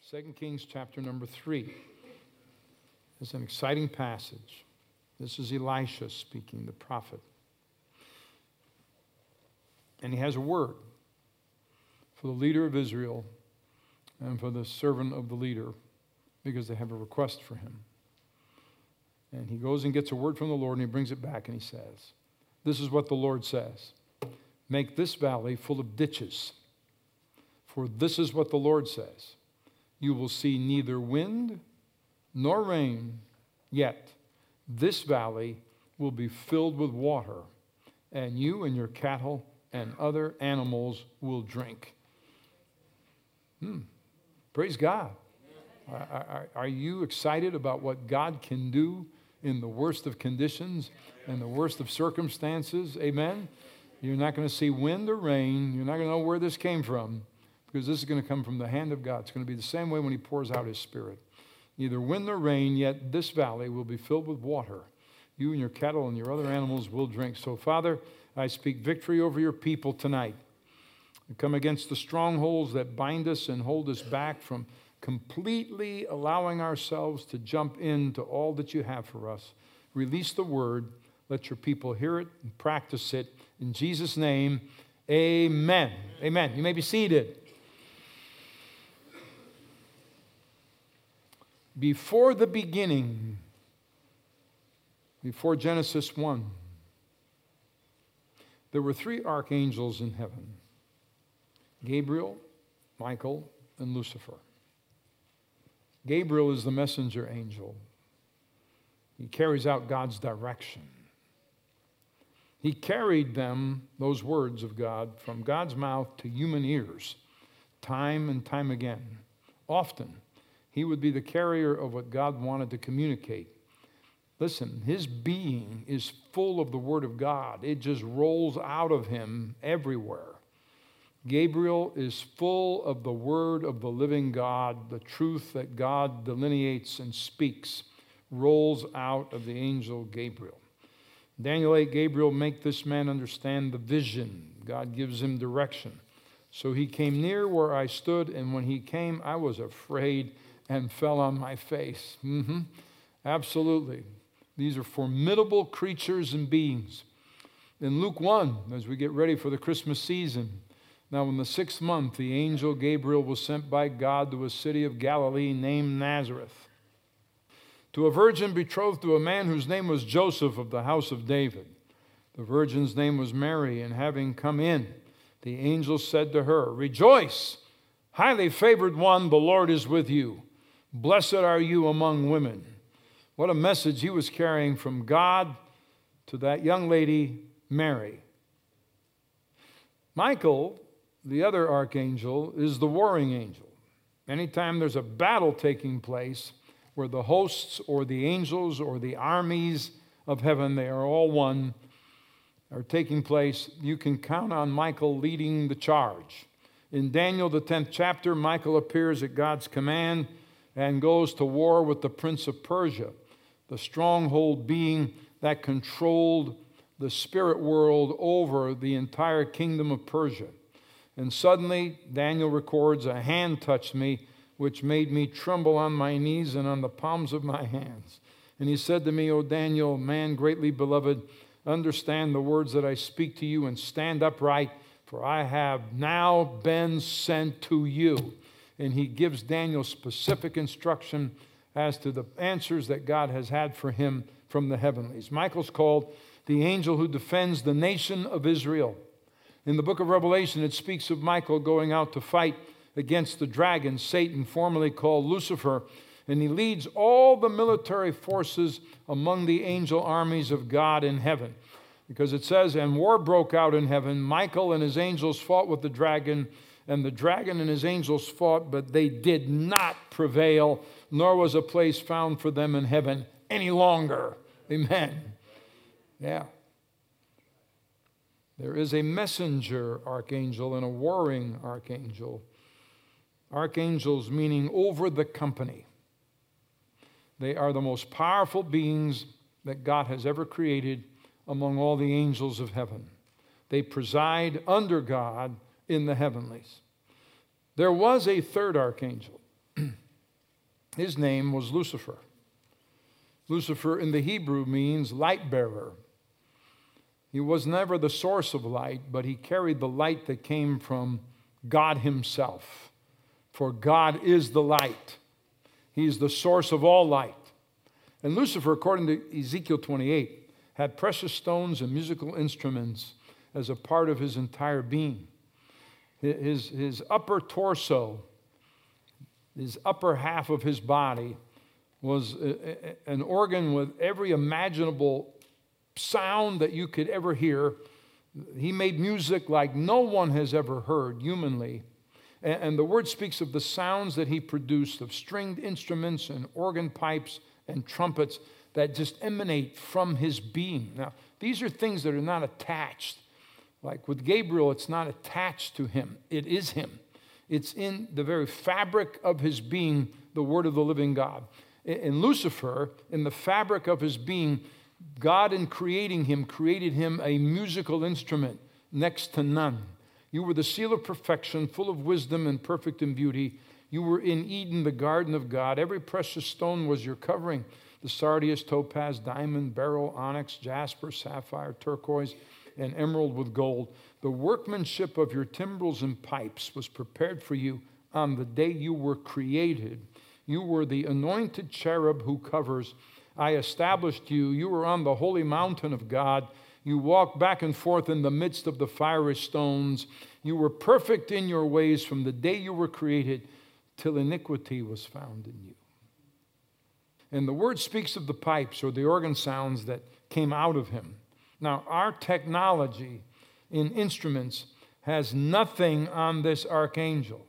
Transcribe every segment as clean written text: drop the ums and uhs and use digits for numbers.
2 Kings chapter number 3. It's an exciting passage. This is Elisha speaking, the prophet. And he has a word for the leader of Israel and for the servant of the leader because they have a request for him. And he goes and gets a word from the Lord and he brings it back and he says, this is what the Lord says. Make this valley full of ditches. For this is what the Lord says. You will see neither wind nor rain, yet this valley will be filled with water, and you and your cattle and other animals will drink. Praise God. Are you excited about what God can do in the worst of conditions and the worst of circumstances? Amen? You're not going to see wind or rain. You're not going to know where this came from because this is going to come from the hand of God. It's going to be the same way when he pours out his Spirit. Neither wind nor rain, yet this valley will be filled with water. You and your cattle and your other animals will drink. So, Father, I speak victory over your people tonight. I come against the strongholds that bind us and hold us back from completely allowing ourselves to jump into all that you have for us. Release the word. Let your people hear it and practice it. In Jesus' name, amen. Amen. You may be seated. Before the beginning, before Genesis 1, there were 3 archangels in heaven: Gabriel, Michael, and Lucifer. Gabriel is the messenger angel. He carries out God's direction. He carried them, those words of God, from God's mouth to human ears, time and time again. Often, he would be the carrier of what God wanted to communicate. Listen, his being is full of the Word of God. It just rolls out of him everywhere. Gabriel is full of the Word of the living God. The truth that God delineates and speaks rolls out of the angel Gabriel. Daniel 8, Gabriel, make this man understand the vision. God gives him direction. So he came near where I stood, and when he came, I was afraid and fell on my face. Absolutely. These are formidable creatures and beings. In Luke 1, as we get ready for the Christmas season, now in the 6th month, the angel Gabriel was sent by God to a city of Galilee named Nazareth, to a virgin betrothed to a man whose name was Joseph of the house of David. The virgin's name was Mary, and having come in, the angel said to her, Rejoice, highly favored one, the Lord is with you. Blessed are you among women. What a message he was carrying from God to that young lady, Mary. Michael, the other archangel, is the warring angel. Anytime there's a battle taking place where the hosts or the angels or the armies of heaven, they are all one, are taking place, you can count on Michael leading the charge. In Daniel, the 10th chapter, Michael appears at God's command and goes to war with the prince of Persia, the stronghold being that controlled the spirit world over the entire kingdom of Persia. And suddenly, Daniel records, a hand touched me, which made me tremble on my knees and on the palms of my hands. And he said to me, O Daniel, man greatly beloved, understand the words that I speak to you and stand upright, for I have now been sent to you. And he gives Daniel specific instruction as to the answers that God has had for him from the heavenlies. Michael's called the angel who defends the nation of Israel. In the book of Revelation, it speaks of Michael going out to fight against the dragon, Satan, formerly called Lucifer, and he leads all the military forces among the angel armies of God in heaven. Because it says, and war broke out in heaven. Michael and his angels fought with the dragon, and the dragon and his angels fought, but they did not prevail, nor was a place found for them in heaven any longer. Amen. Yeah. There is a messenger archangel and a warring archangel. Archangels meaning over the company. They are the most powerful beings that God has ever created among all the angels of heaven. They preside under God in the heavenlies. There was a third archangel. His name was Lucifer. Lucifer in the Hebrew means light bearer. He was never the source of light, but he carried the light that came from God himself. For God is the light. He is the source of all light. And Lucifer, according to Ezekiel 28, had precious stones and musical instruments as a part of his entire being. His upper torso, his upper half of his body, was an organ with every imaginable sound that you could ever hear. He made music like no one has ever heard humanly. And the word speaks of the sounds that he produced of stringed instruments and organ pipes and trumpets that just emanate from his being. Now, these are things that are not attached. Like with Gabriel, it's not attached to him. It is him. It's in the very fabric of his being, the word of the living God. In Lucifer, in the fabric of his being, God, in creating him, created him a musical instrument next to none. You were the seal of perfection, full of wisdom and perfect in beauty. You were in Eden, the garden of God. Every precious stone was your covering. The sardius, topaz, diamond, beryl, onyx, jasper, sapphire, turquoise, and emerald with gold. The workmanship of your timbrels and pipes was prepared for you on the day you were created. You were the anointed cherub who covers. I established you. You were on the holy mountain of God. You walked back and forth in the midst of the fiery stones. You were perfect in your ways from the day you were created till iniquity was found in you. And the word speaks of the pipes or the organ sounds that came out of him. Now, our technology in instruments has nothing on this archangel.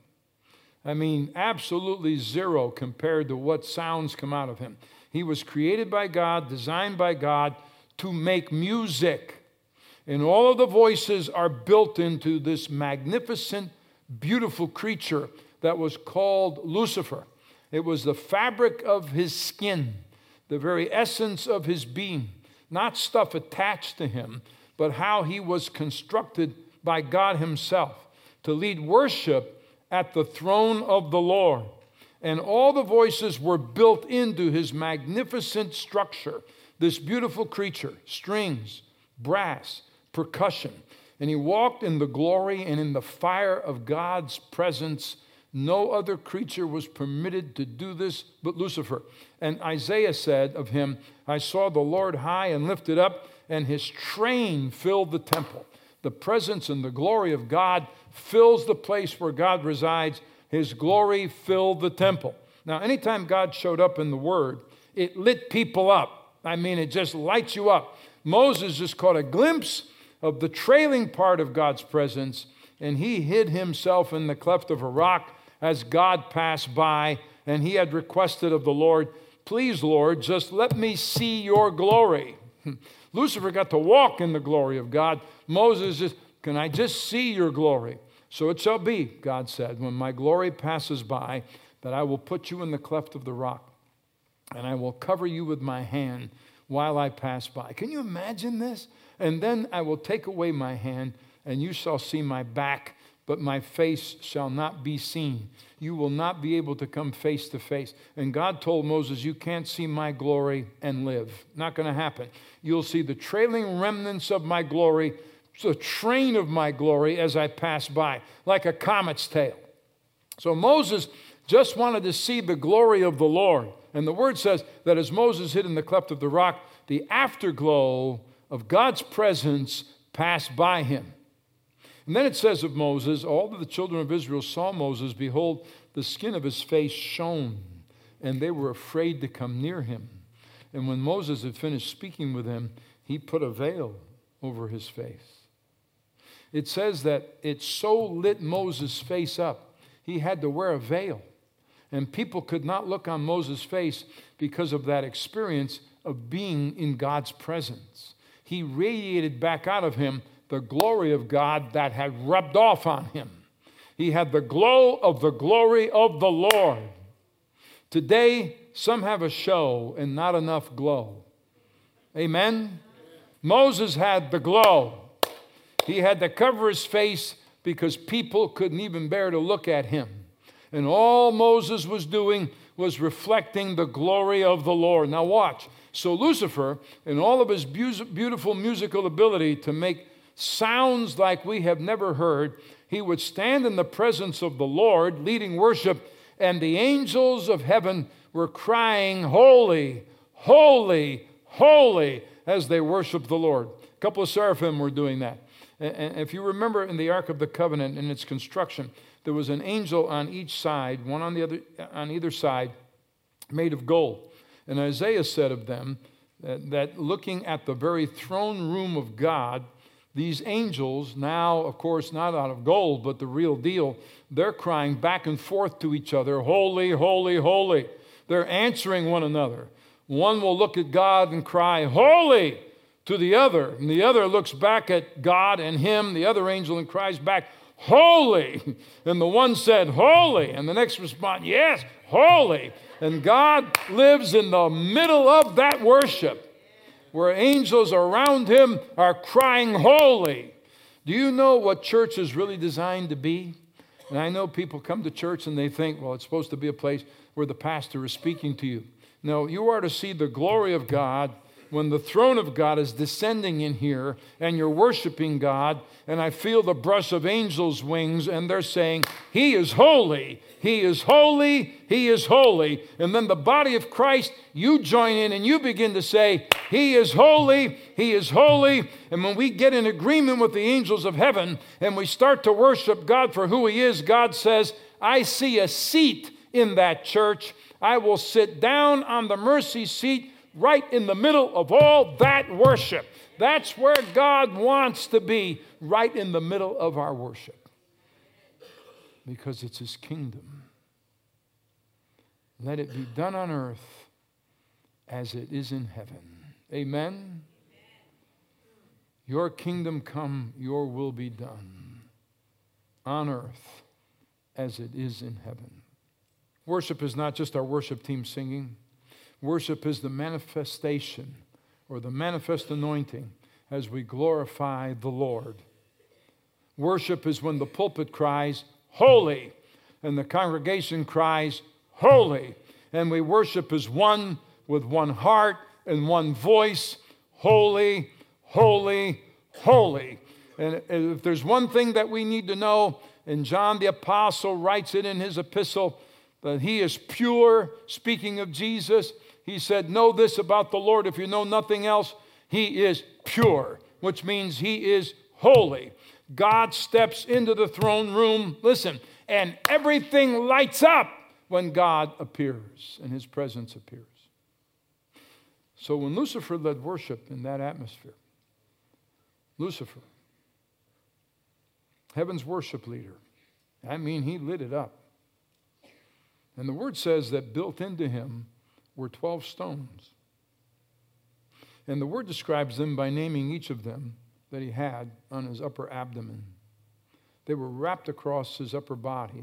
I mean, absolutely zero compared to what sounds come out of him. He was created by God, designed by God to make music. And all of the voices are built into this magnificent, beautiful creature that was called Lucifer. It was the fabric of his skin, the very essence of his being. Not stuff attached to him, but how he was constructed by God himself to lead worship at the throne of the Lord. And all the voices were built into his magnificent structure, this beautiful creature, strings, brass, percussion. And he walked in the glory and in the fire of God's presence. No other creature was permitted to do this but Lucifer. And Isaiah said of him, I saw the Lord high and lifted up, and his train filled the temple. The presence and the glory of God fills the place where God resides. His glory filled the temple. Now, anytime God showed up in the Word, it lit people up. I mean, it just lights you up. Moses just caught a glimpse of the trailing part of God's presence, and he hid himself in the cleft of a rock as God passed by, and he had requested of the Lord, please, Lord, just let me see your glory. Lucifer got to walk in the glory of God. Moses just, can I just see your glory? So it shall be, God said, when my glory passes by, that I will put you in the cleft of the rock, and I will cover you with my hand while I pass by. Can you imagine this? And then I will take away my hand, and you shall see my back, but my face shall not be seen. You will not be able to come face to face. And God told Moses, you can't see my glory and live. Not going to happen. You'll see the trailing remnants of my glory, the train of my glory as I pass by, like a comet's tail. So Moses just wanted to see the glory of the Lord. And the word says that as Moses hid in the cleft of the rock, the afterglow of God's presence passed by him. And then it says of Moses, all of the children of Israel saw Moses, behold, the skin of his face shone, and they were afraid to come near him. And when Moses had finished speaking with them, he put a veil over his face. It says that it so lit Moses' face up, he had to wear a veil. And people could not look on Moses' face because of that experience of being in God's presence. He radiated back out of him the glory of God that had rubbed off on him. He had the glow of the glory of the Lord. Today, some have a show and not enough glow. Amen? Moses had the glow. He had to cover his face because people couldn't even bear to look at him. And all Moses was doing was reflecting the glory of the Lord. Now watch. So Lucifer, in all of his beautiful musical ability to make sounds like we have never heard, he would stand in the presence of the Lord leading worship, and the angels of heaven were crying, "Holy, holy, holy," as they worshiped the Lord. A couple of seraphim were doing that. And if you remember in the Ark of the Covenant, in its construction, there was an angel on each side, one on either side, made of gold. And Isaiah said of them that looking at the very throne room of God, these angels, now, of course, not out of gold, but the real deal, they're crying back and forth to each other, "Holy, holy, holy." They're answering one another. One will look at God and cry, "Holy," to the other. And the other looks back at God and him, the other angel, and cries back, "Holy." And the one said, "Holy." And the next responds, "Yes, holy." And God lives in the middle of that worship, where angels around him are crying, "Holy." Do you know what church is really designed to be? And I know people come to church and they think, well, it's supposed to be a place where the pastor is speaking to you. No, you are to see the glory of God when the throne of God is descending in here and you're worshiping God, and I feel the brush of angels' wings, and they're saying, "He is holy, He is holy, He is holy." And then the body of Christ, you join in and you begin to say, "He is holy, He is holy." And when we get in agreement with the angels of heaven and we start to worship God for who He is, God says, "I see a seat in that church. I will sit down on the mercy seat right in the middle of all that worship." That's where God wants to be, right in the middle of our worship, because it's His kingdom. Let it be done on earth as it is in heaven. Amen? Your kingdom come, your will be done on earth as it is in heaven. Worship is not just our worship team singing. Worship is the manifestation or the manifest anointing as we glorify the Lord. Worship is when the pulpit cries, "Holy," and the congregation cries, "Holy." And we worship as one with one heart and one voice, "Holy, holy, holy." And if there's one thing that we need to know, and John the Apostle writes it in his epistle, that He is pure, speaking of Jesus. He said, "Know this about the Lord, if you know nothing else, He is pure," which means He is holy. God steps into the throne room, listen, and everything lights up when God appears and His presence appears. So when Lucifer led worship in that atmosphere, Lucifer, heaven's worship leader, I mean, he lit it up. And the Word says that built into him were 12 stones. And the Word describes them by naming each of them that he had on his upper abdomen. They were wrapped across his upper body.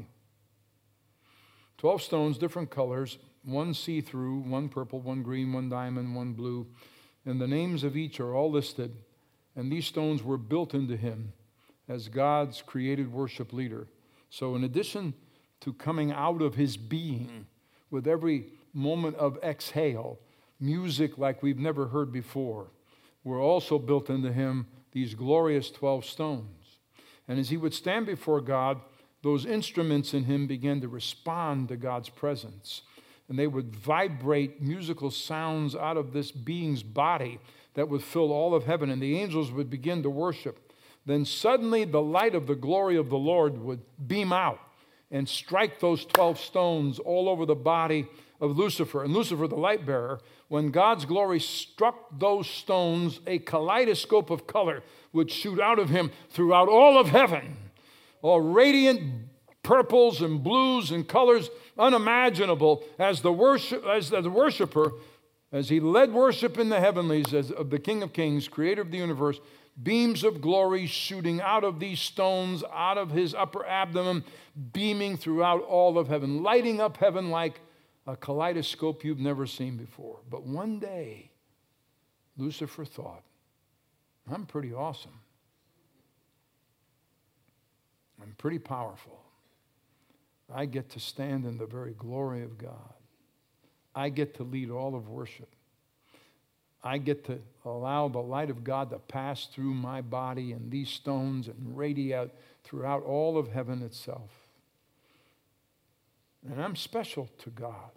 12 stones, different colors, one see-through, one purple, one green, one diamond, one blue. And the names of each are all listed. And these stones were built into him as God's created worship leader. So in addition to coming out of his being with every moment of exhale, music like we've never heard before, were also built into him these glorious 12 stones. And as he would stand before God, those instruments in him began to respond to God's presence. And they would vibrate musical sounds out of this being's body that would fill all of heaven. And the angels would begin to worship. Then suddenly the light of the glory of the Lord would beam out and strike those 12 stones all over the body of Lucifer. And Lucifer, the light bearer, when God's glory struck those stones, a kaleidoscope of color would shoot out of him throughout all of heaven. All radiant purples and blues and colors unimaginable as the worshiper, as he led worship in the heavenlies as of the King of Kings, creator of the universe, beams of glory shooting out of these stones, out of his upper abdomen, beaming throughout all of heaven, lighting up heaven like a kaleidoscope you've never seen before. But one day, Lucifer thought, I'm pretty awesome. I'm pretty powerful. I get to stand in the very glory of God. I get to lead all of worship. I get to allow the light of God to pass through my body and these stones and radiate throughout all of heaven itself. And I'm special to God.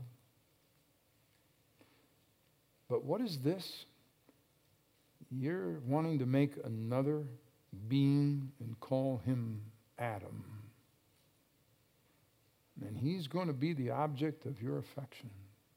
But what is this? You're wanting to make another being and call him Adam. And he's going to be the object of your affection.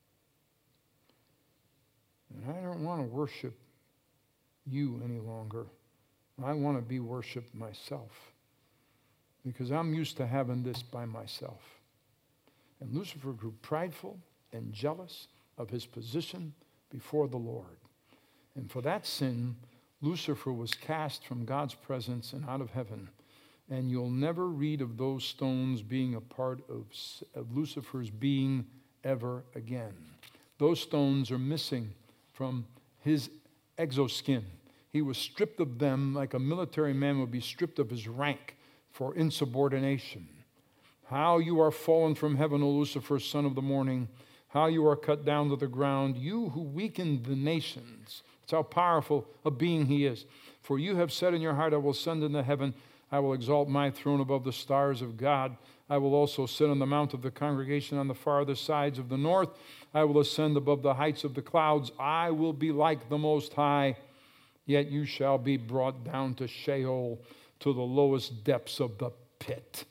And I don't want to worship you any longer. I want to be worshiped myself. Because I'm used to having this by myself. And Lucifer grew prideful and jealous of his position before the Lord. And for that sin, Lucifer was cast from God's presence and out of heaven. And you'll never read of those stones being a part of Lucifer's being ever again. Those stones are missing from his exoskin. He was stripped of them like a military man would be stripped of his rank for insubordination. How you are fallen from heaven, O Lucifer, son of the morning. How you are cut down to the ground, you who weakened the nations. That's how powerful a being he is. For you have said in your heart, I will ascend into heaven. I will exalt my throne above the stars of God. I will also sit on the mount of the congregation on the farthest sides of the north. I will ascend above the heights of the clouds. I will be like the Most High. Yet you shall be brought down to Sheol, to the lowest depths of the pit.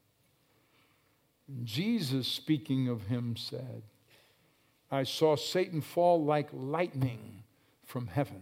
Jesus, speaking of him, said, I saw Satan fall like lightning from heaven.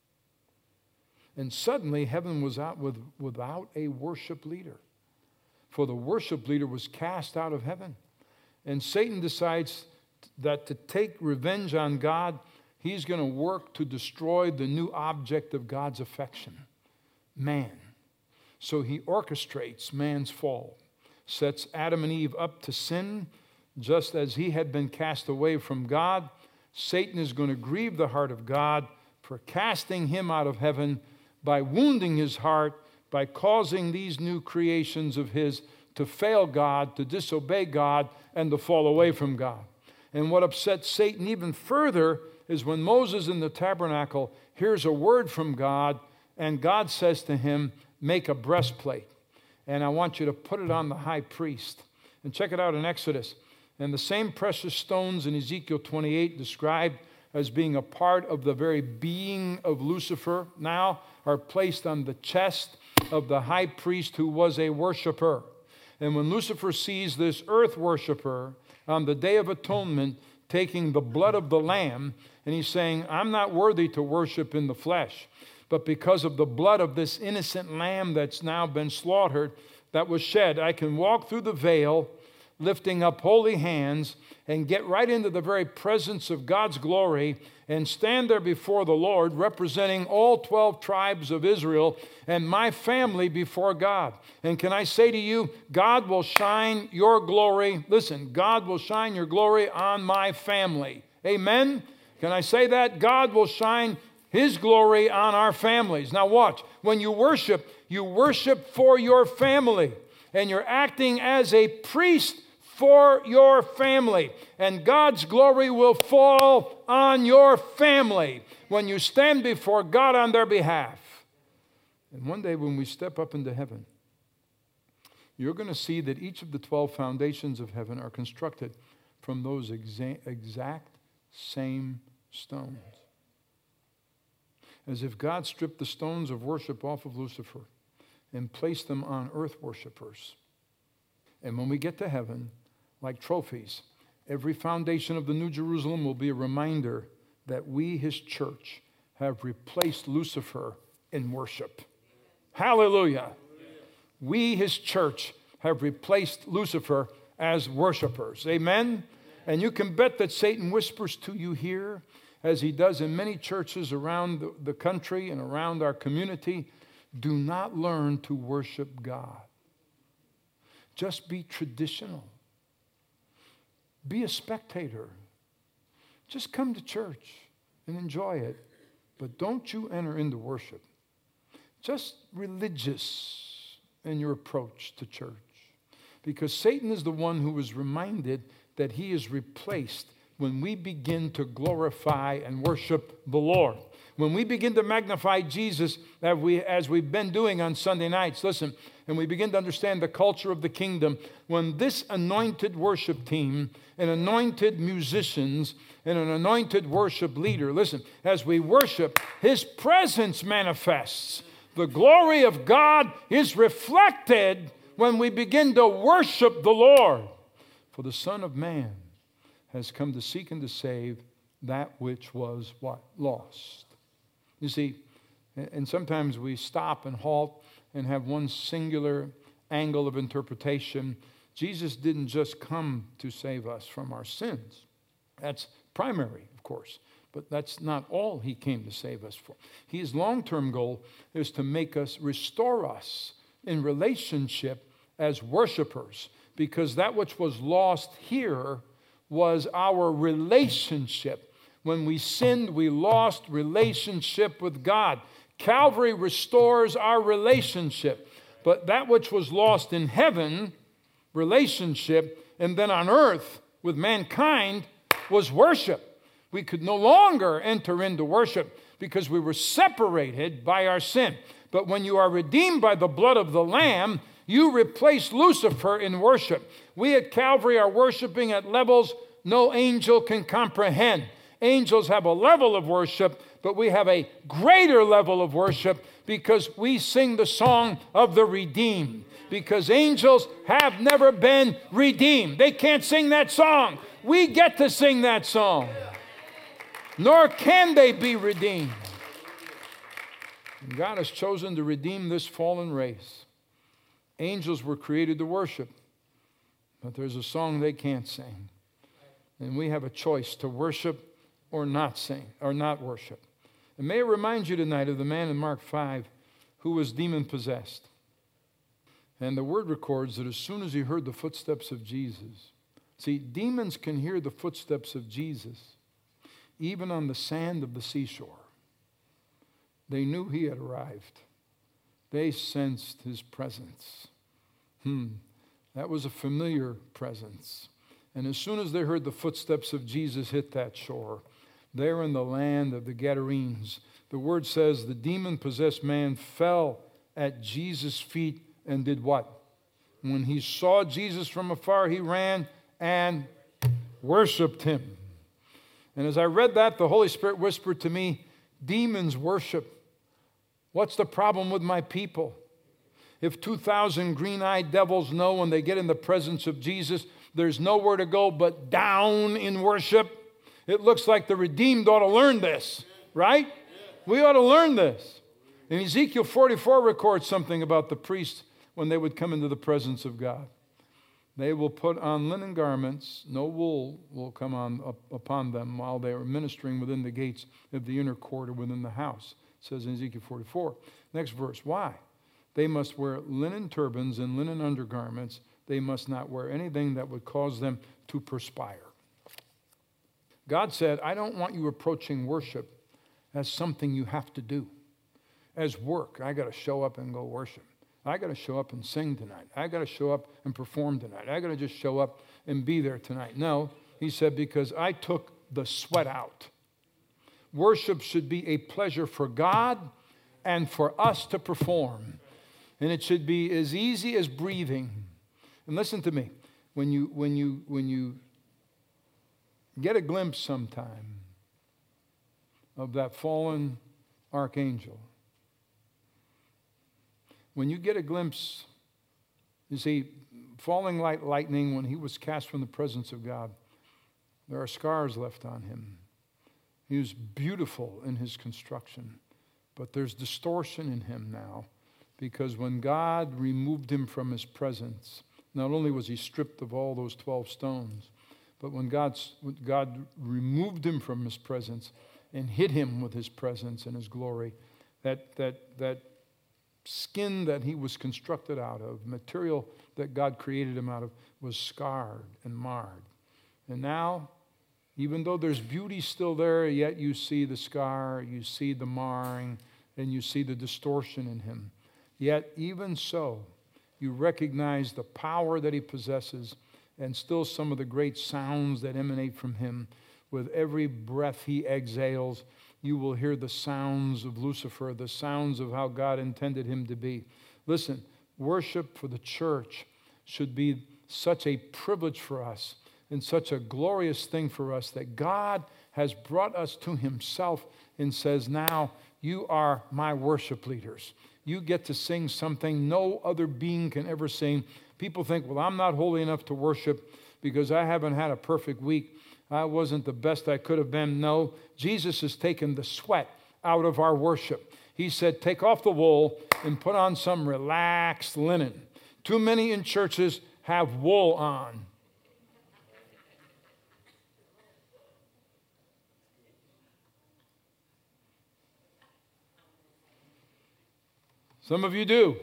And suddenly heaven was out without a worship leader. For the worship leader was cast out of heaven. And Satan decides that to take revenge on God, he's going to work to destroy the new object of God's affection, man. So he orchestrates man's fall, sets Adam and Eve up to sin, just as he had been cast away from God. Satan is going to grieve the heart of God for casting him out of heaven by wounding his heart, by causing these new creations of his to fail God, to disobey God, and to fall away from God. And what upsets Satan even further is when Moses in the tabernacle hears a word from God, and God says to him, make a breastplate, and I want you to put it on the high priest. And check it out in Exodus. And the same precious stones in Ezekiel 28 described as being a part of the very being of Lucifer now are placed on the chest of the high priest who was a worshiper. And when Lucifer sees this earth worshiper on the Day of Atonement taking the blood of the lamb, and he's saying, I'm not worthy to worship in the flesh, but because of the blood of this innocent lamb that's now been slaughtered, that was shed, I can walk through the veil, lifting up holy hands, and get right into the very presence of God's glory and stand there before the Lord, representing all 12 tribes of Israel and my family before God. And can I say to you, God will shine your glory. Listen, God will shine your glory on my family. Amen? Can I say that? God will shine his glory on our families. Now watch. When you worship for your family. And you're acting as a priest for your family. And God's glory will fall on your family when you stand before God on their behalf. And one day when we step up into heaven, you're going to see that each of the 12 foundations of heaven are constructed from those exact same stones. As if God stripped the stones of worship off of Lucifer and placed them on earth worshipers. And when we get to heaven, like trophies, every foundation of the New Jerusalem will be a reminder that we, his church, have replaced Lucifer in worship. Hallelujah. We, his church, have replaced Lucifer as worshipers. Amen? And you can bet that Satan whispers to you here, as he does in many churches around the country and around our community, do not learn to worship God. Just be traditional. Be a spectator. Just come to church and enjoy it. But don't you enter into worship. Just religious in your approach to church. Because Satan is the one who is reminded that he is replaced when we begin to glorify and worship the Lord. When we begin to magnify Jesus, as we've been doing on Sunday nights, listen, and we begin to understand the culture of the kingdom, when this anointed worship team and anointed musicians and an anointed worship leader, listen, as we worship, His presence manifests. The glory of God is reflected when we begin to worship the Lord. For the Son of Man has come to seek and to save that which was what? Lost. You see, and sometimes we stop and halt and have one singular angle of interpretation. Jesus didn't just come to save us from our sins. That's primary, of course, but that's not all He came to save us for. His long-term goal is to make us, restore us in relationship as worshipers, because that which was lost here was our relationship. When we sinned, we lost relationship with God. Calvary restores our relationship. But that which was lost in heaven, relationship, and then on earth with mankind, was worship. We could no longer enter into worship because we were separated by our sin. But when you are redeemed by the blood of the Lamb, you replace Lucifer in worship. We at Calvary are worshiping at levels no angel can comprehend. Angels have a level of worship, but we have a greater level of worship because we sing the song of the redeemed. Because angels have never been redeemed. They can't sing that song. We get to sing that song. Nor can they be redeemed. And God has chosen to redeem this fallen race. Angels were created to worship, but there's a song they can't sing. And we have a choice to worship or not sing, or not worship. And may I remind you tonight of the man in Mark 5 who was demon-possessed. And the word records that as soon as he heard the footsteps of Jesus, see, demons can hear the footsteps of Jesus even on the sand of the seashore. They knew He had arrived. They sensed His presence. That was a familiar presence. And as soon as they heard the footsteps of Jesus hit that shore, there in the land of the Gadarenes, the word says the demon-possessed man fell at Jesus' feet and did what? When he saw Jesus from afar, he ran and worshiped Him. And as I read that, the Holy Spirit whispered to me, demons worship. What's the problem with my people? If 2,000 green-eyed devils know when they get in the presence of Jesus, there's nowhere to go but down in worship. It looks like the redeemed ought to learn this, right? We ought to learn this. And Ezekiel 44 records something about the priests when they would come into the presence of God. They will put on linen garments, no wool will come upon them while they are ministering within the gates of the inner court or within the house. It says in Ezekiel 44. Next verse, why? They must wear linen turbans and linen undergarments. They must not wear anything that would cause them to perspire. God said, I don't want you approaching worship as something you have to do. As work, I got to show up and go worship. I got to show up and sing tonight. I got to show up and perform tonight. I got to just show up and be there tonight. No, He said, because I took the sweat out. Worship should be a pleasure for God and for us to perform. And it should be as easy as breathing. And listen to me, when you get a glimpse sometime of that fallen archangel, when you get a glimpse, you see, falling like lightning, when he was cast from the presence of God, there are scars left on him. He was beautiful in his construction, but there's distortion in him now, because when God removed him from His presence, not only was he stripped of all those 12 stones, but when God removed him from His presence and hid him with His presence and His glory, that skin that he was constructed out of, material that God created him out of, was scarred and marred. And now, even though there's beauty still there, yet you see the scar, you see the marring, and you see the distortion in him. Yet, even so, you recognize the power that he possesses and still some of the great sounds that emanate from him. With every breath he exhales, you will hear the sounds of Lucifer, the sounds of how God intended him to be. Listen, worship for the church should be such a privilege for us and such a glorious thing for us that God has brought us to himself and says, now you are my worship leaders. You get to sing something no other being can ever sing. People think, well, I'm not holy enough to worship because I haven't had a perfect week. I wasn't the best I could have been. No, Jesus has taken the sweat out of our worship. He said, take off the wool and put on some relaxed linen. Too many in churches have wool on. Some of you do.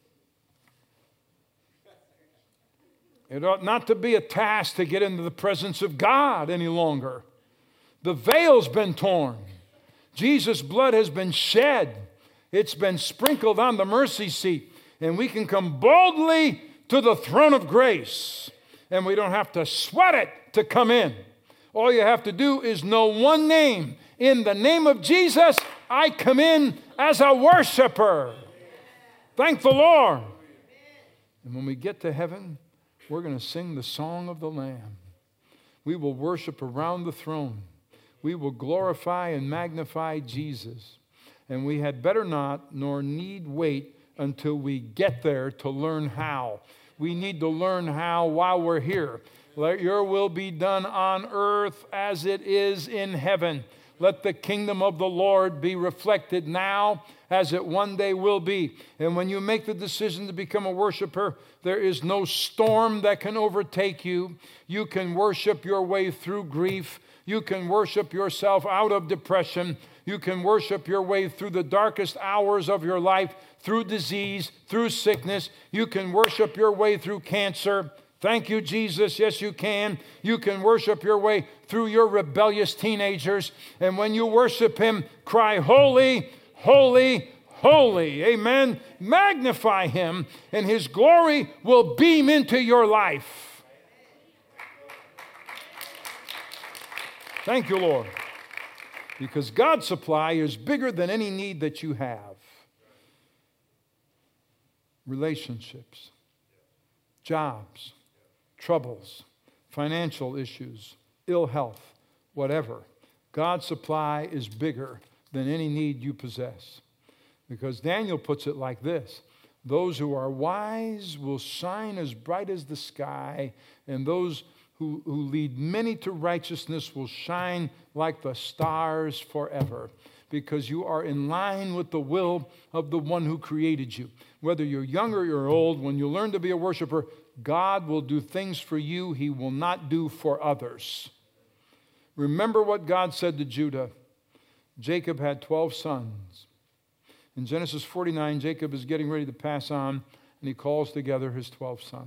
It ought not to be a task to get into the presence of God any longer. The veil's been torn. Jesus' blood has been shed. It's been sprinkled on the mercy seat. And we can come boldly to the throne of grace. And we don't have to sweat it to come in. All you have to do is know one name. In the name of Jesus, I come in as a worshiper. Thank the Lord. And when we get to heaven, we're going to sing the song of the Lamb. We will worship around the throne. We will glorify and magnify Jesus. And we had better not nor need wait until we get there to learn how. We need to learn how while we're here. Let your will be done on earth as it is in heaven. Let the kingdom of the Lord be reflected now as it one day will be. And when you make the decision to become a worshiper, there is no storm that can overtake you. You can worship your way through grief. You can worship yourself out of depression. You can worship your way through the darkest hours of your life, through disease, through sickness. You can worship your way through cancer. Thank you, Jesus. Yes, you can. You can worship your way through your rebellious teenagers. And when you worship him, cry, holy, holy, holy. Amen. Magnify him, and his glory will beam into your life. Thank you, Lord. Because God's supply is bigger than any need that you have. Relationships, jobs, troubles, financial issues, ill health, whatever. God's supply is bigger than any need you possess. Because Daniel puts it like this: those who are wise will shine as bright as the sky, and those who lead many to righteousness will shine like the stars forever. Because you are in line with the will of the one who created you. Whether you're young or you're old, when you learn to be a worshiper, God will do things for you he will not do for others. Remember what God said to Judah. Jacob had 12 sons. In Genesis 49, Jacob is getting ready to pass on, and he calls together his 12 sons.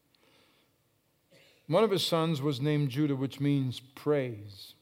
One of his sons was named Judah, which means praise.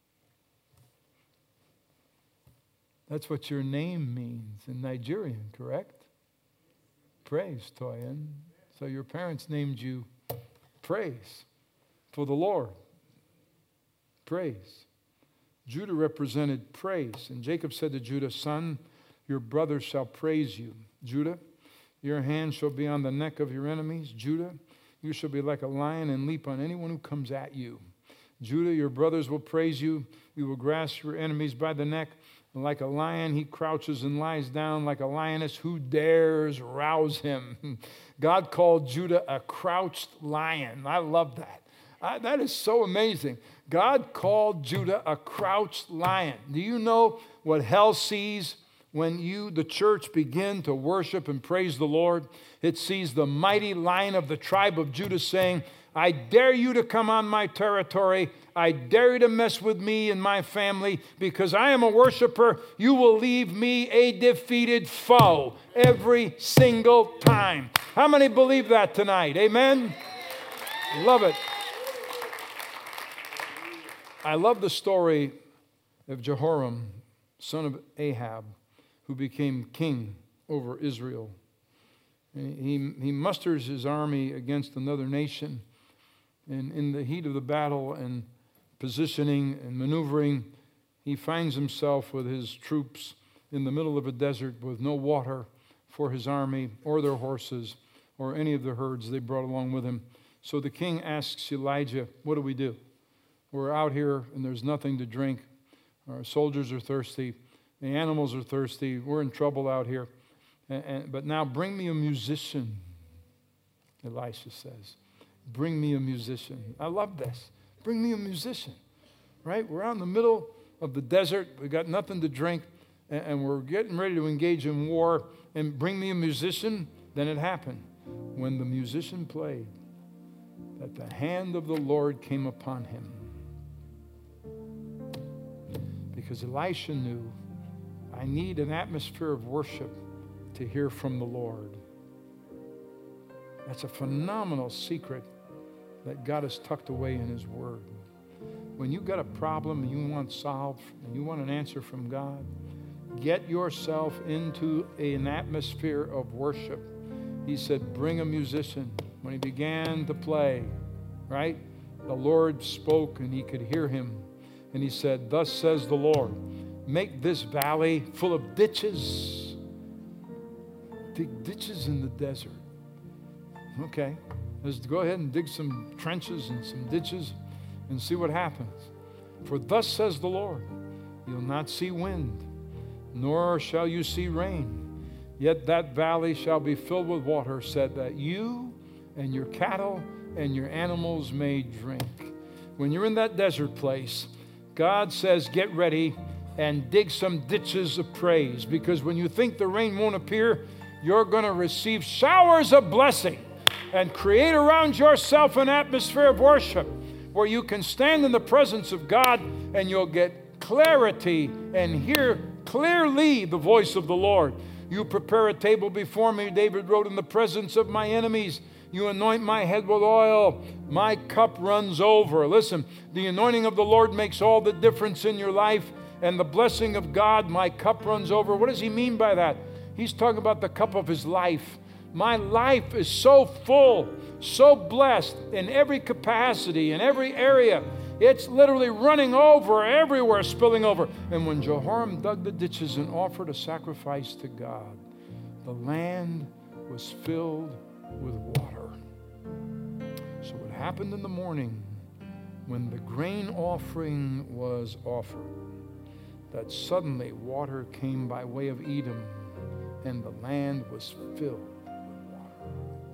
That's what your name means in Nigerian, correct? Praise, Toyin. So your parents named you praise for the Lord. Praise. Judah represented praise. And Jacob said to Judah, son, your brothers shall praise you. Judah, your hand shall be on the neck of your enemies. Judah, you shall be like a lion and leap on anyone who comes at you. Judah, your brothers will praise you. You will grasp your enemies by the neck. Like a lion, he crouches and lies down. Like a lioness, who dares rouse him? God called Judah a crouched lion. I love that. That is so amazing. God called Judah a crouched lion. Do you know what hell sees when you, the church, begin to worship and praise the Lord? It sees the mighty lion of the tribe of Judah saying, I dare you to come on my territory. I dare you to mess with me and my family. Because I am a worshiper, you will leave me a defeated foe every single time. How many believe that tonight? Amen? Love it. I love the story of Jehoram, son of Ahab, who became king over Israel. He musters his army against another nation. And in the heat of the battle and positioning and maneuvering, he finds himself with his troops in the middle of a desert with no water for his army or their horses or any of the herds they brought along with him. So the king asks Elijah, what do we do? We're out here and there's nothing to drink. Our soldiers are thirsty. The animals are thirsty. We're in trouble out here. But now bring me a musician, Elisha says. Bring me a musician. I love this. Bring me a musician, right? We're out in the middle of the desert. We got nothing to drink, and we're getting ready to engage in war. And bring me a musician. Then it happened. When the musician played, that the hand of the Lord came upon him. Because Elisha knew, I need an atmosphere of worship to hear from the Lord. That's a phenomenal secret that God has tucked away in His Word. When you've got a problem and you want solved and you want an answer from God, get yourself into an atmosphere of worship. He said, bring a musician. When he began to play, right, the Lord spoke and he could hear him. And he said, thus says the Lord, make this valley full of ditches. Dig ditches in the desert. Okay, let's go ahead and dig some trenches and some ditches and see what happens. For thus says the Lord, you'll not see wind, nor shall you see rain. Yet that valley shall be filled with water, said that you and your cattle and your animals may drink. When you're in that desert place, God says, get ready and dig some ditches of praise, because when you think the rain won't appear, you're going to receive showers of blessing and create around yourself an atmosphere of worship where you can stand in the presence of God and you'll get clarity and hear clearly the voice of the Lord. You prepare a table before me, David wrote, in the presence of my enemies. You anoint my head with oil. My cup runs over. Listen, the anointing of the Lord makes all the difference in your life. And the blessing of God, my cup runs over. What does he mean by that? He's talking about the cup of his life. My life is so full, so blessed in every capacity, in every area. It's literally running over everywhere, spilling over. And when Jehoram dug the ditches and offered a sacrifice to God, the land was filled with water. So what happened in the morning when the grain offering was offered, that suddenly water came by way of Edom, and the land was filled with water.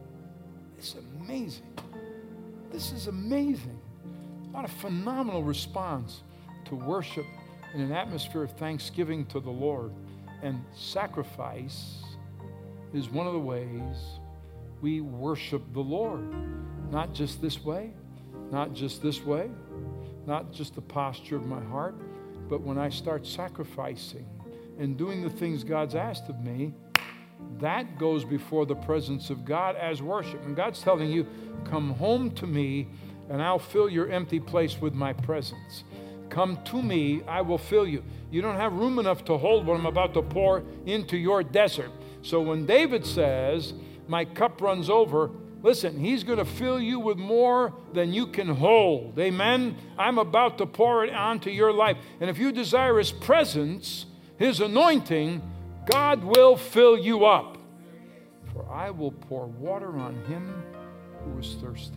It's amazing. This is amazing. What a phenomenal response to worship in an atmosphere of thanksgiving to the Lord. And sacrifice is one of the ways we worship the Lord. Not just this way, not just this way, not just the posture of my heart, but when I start sacrificing and doing the things God's asked of me, that goes before the presence of God as worship. And God's telling you, come home to me and I'll fill your empty place with my presence. Come to me, I will fill you. You don't have room enough to hold what I'm about to pour into your desert. So when David says, my cup runs over, listen, he's going to fill you with more than you can hold. Amen? I'm about to pour it onto your life. And if you desire his presence, his anointing, God will fill you up. For I will pour water on him who is thirsty,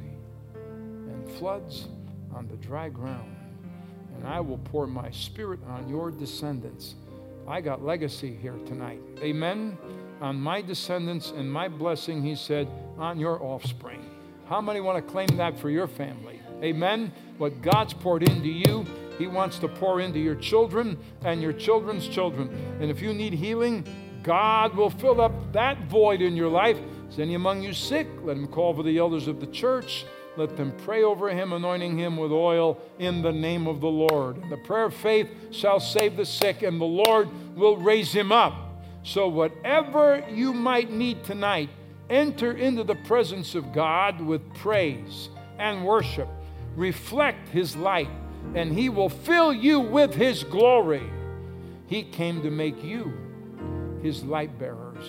and floods on the dry ground. And I will pour my spirit on your descendants. I got legacy here tonight. Amen? On my descendants and my blessing, he said, on your offspring. How many want to claim that for your family? Amen? What God's poured into you, he wants to pour into your children and your children's children. And if you need healing, God will fill up that void in your life. Is any among you sick? Let him call for the elders of the church. Let them pray over him, anointing him with oil in the name of the Lord. And the prayer of faith shall save the sick, and the Lord will raise him up. So whatever you might need tonight, enter into the presence of God with praise and worship. Reflect his light, and he will fill you with his glory. He came to make you his light bearers,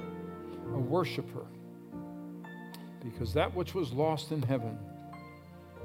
a worshiper. Because that which was lost in heaven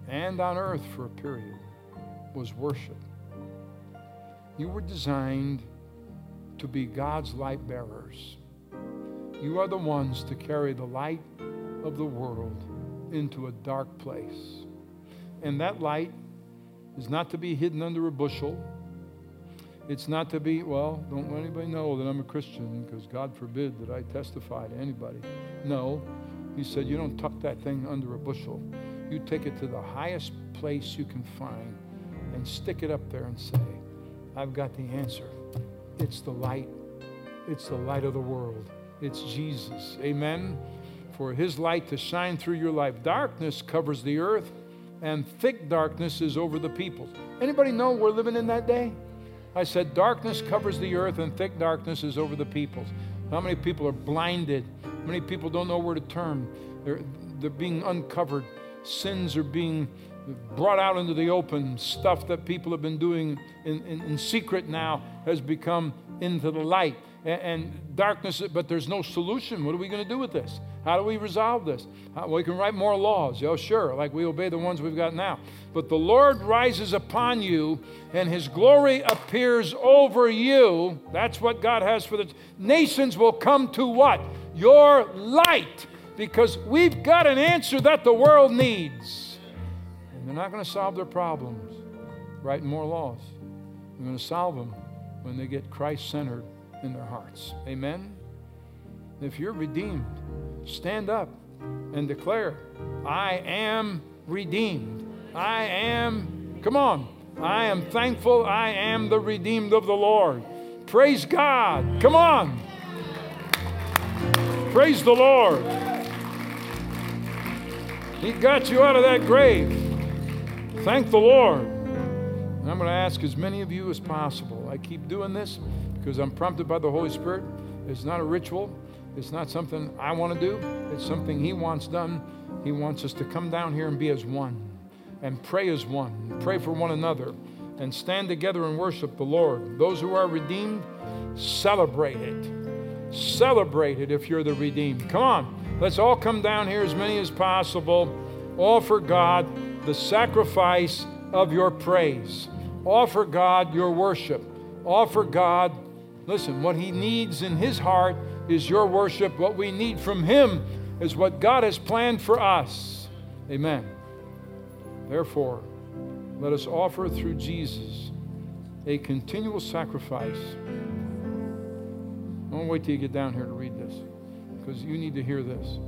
and on earth for a period was worship. You were designed to be God's light bearers. You are the ones to carry the light of the world into a dark place. And that light is not to be hidden under a bushel. It's not to be, well, don't let anybody know that I'm a Christian, because God forbid that I testify to anybody. No, he said, you don't tuck that thing under a bushel. You take it to the highest place you can find and stick it up there and say, I've got the answer. It's the light. It's the light of the world. It's Jesus. Amen? For his light to shine through your life. Darkness covers the earth, and thick darkness is over the peoples. Anybody know we're living in that day? I said darkness covers the earth, and thick darkness is over the peoples. How many people are blinded? How many people don't know where to turn? They're being uncovered. Sins are being brought out into the open. Stuff that people have been doing in secret now has become into the light. And darkness, but there's no solution. What are we going to do with this? How do we resolve this? We can write more laws. Oh, sure, like we obey the ones we've got now. But the Lord rises upon you, and his glory appears over you. That's what God has for the nations will come to what? Your light. Because we've got an answer that the world needs. And they're not going to solve their problems writing more laws. They're going to solve them when they get Christ-centered in their hearts. Amen? If you're redeemed, stand up and declare, I am redeemed. I am, come on, I am thankful. I am the redeemed of the Lord. Praise God. Come on. Praise the Lord. He got you out of that grave. Thank the Lord. And I'm going to ask as many of you as possible. I keep doing this because I'm prompted by the Holy Spirit. It's not a ritual. It's not something I want to do. It's something he wants done. He wants us to come down here and be as one and pray as one, pray for one another, and stand together and worship the Lord. Those who are redeemed, celebrate it. Celebrate it if you're the redeemed. Come on, let's all come down here, as many as possible. Offer God the sacrifice of your praise. Offer God your worship. Offer God, listen, what he needs in his heart is your worship. What we need from him is what God has planned for us. Amen. Therefore, let us offer through Jesus a continual sacrifice. I won't wait till you get down here to read this, because you need to hear this.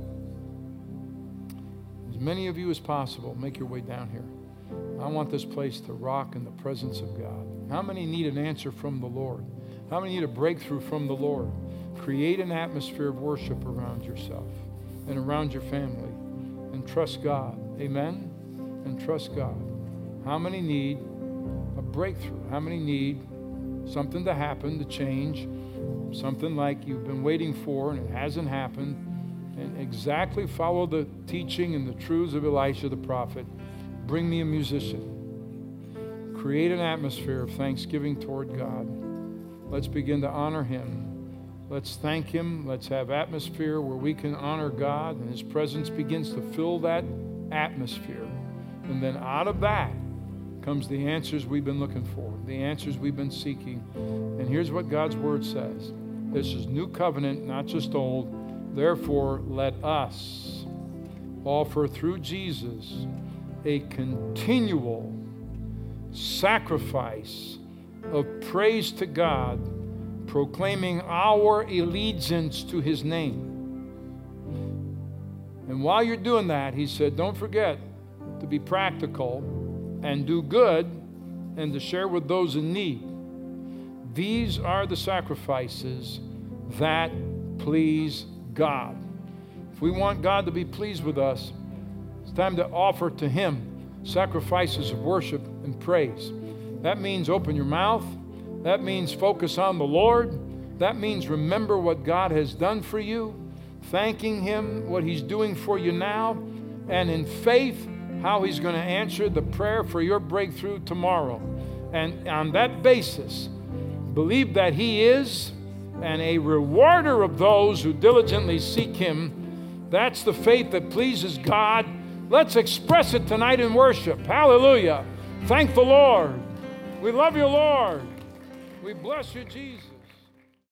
As many of you as possible, make your way down here. I want this place to rock in the presence of God. How many need an answer from the Lord? How many need a breakthrough from the Lord? Create an atmosphere of worship around yourself and around your family, and trust God. Amen? And trust God. How many need a breakthrough? How many need something to happen, to change? Something like you've been waiting for and it hasn't happened. And exactly follow the teaching and the truths of Elisha the prophet. Bring me a musician. Create an atmosphere of thanksgiving toward God. Let's begin to honor him. Let's thank him. Let's have atmosphere where we can honor God, and his presence begins to fill that atmosphere. And then out of that comes the answers we've been looking for, the answers we've been seeking. And here's what God's word says. This is new covenant, not just old. Therefore, let us offer through Jesus a continual sacrifice of praise to God, proclaiming our allegiance to his name. And while you're doing that, he said, don't forget to be practical and do good and to share with those in need. These are the sacrifices that please God. If we want God to be pleased with us, it's time to offer to him sacrifices of worship and praise. That means open your mouth. That means focus on the Lord. That means remember what God has done for you, thanking him, what he's doing for you now, and in faith, how he's going to answer the prayer for your breakthrough tomorrow. And on that basis, believe that he is and a rewarder of those who diligently seek him. That's the faith that pleases God. Let's express it tonight in worship. Hallelujah. Thank the Lord. We love you, Lord. We bless you, Jesus.